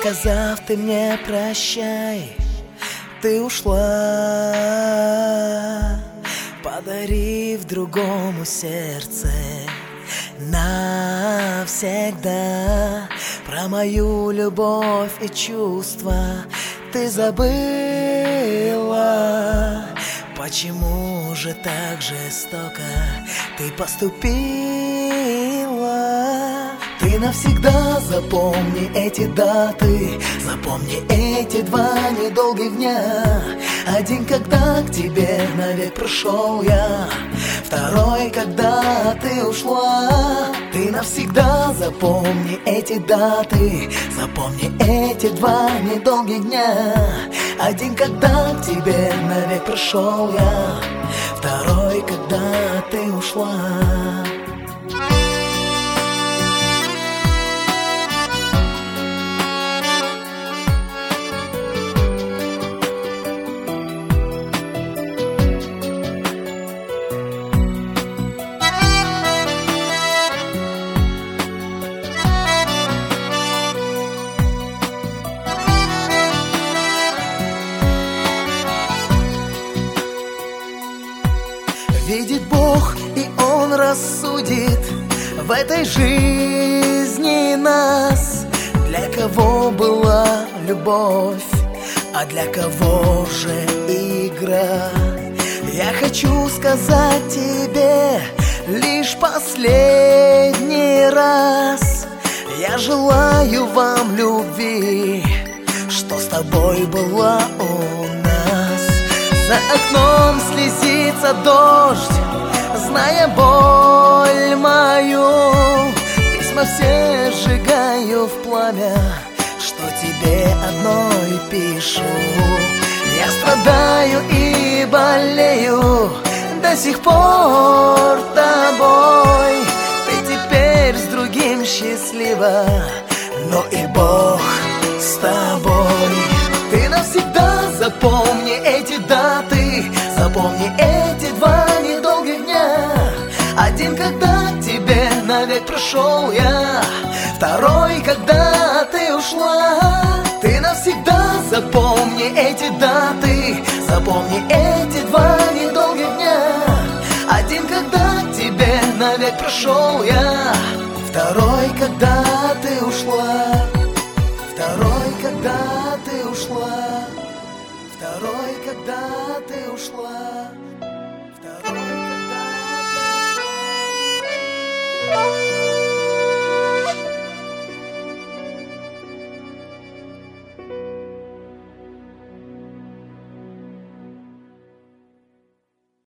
сказав ты мне прощай, ты ушла, подарив другому сердце навсегда. Про мою любовь и чувства ты забыла. Почему же так жестоко ты поступила? Ты навсегда запомни эти даты, запомни эти 2 недолгих дня. Один, когда к тебе навек пришел я, второй, когда ты ушла. Ты навсегда запомни эти даты, запомни эти 2 недолгих дня. Один, когда к тебе навек пришел я, второй, когда ты ушла. Видит Бог, и Он рассудит в этой жизни нас. Для кого была любовь, а для кого же игра? Я хочу сказать тебе лишь последний раз: я желаю вам любви, что с тобой была у нас. За окном слезится дождь, зная боль мою. Письма все сжигаю в пламя, что тебе одной пишу. Я страдаю и болею до сих пор тобой. Ты теперь с другим счастлива, но и Бог с тобой. Ты навсегда запомни эти даты, запомни эти 2 недолгих дня. Один, когда к тебе навек пришел я, второй, когда ты ушла. Ты навсегда запомни эти даты, запомни эти 2 недолгих дня. Один, когда к тебе навек пришел я, второй, когда ты ушла. Второй, когда ты ушла. Второй, когда ты ушла.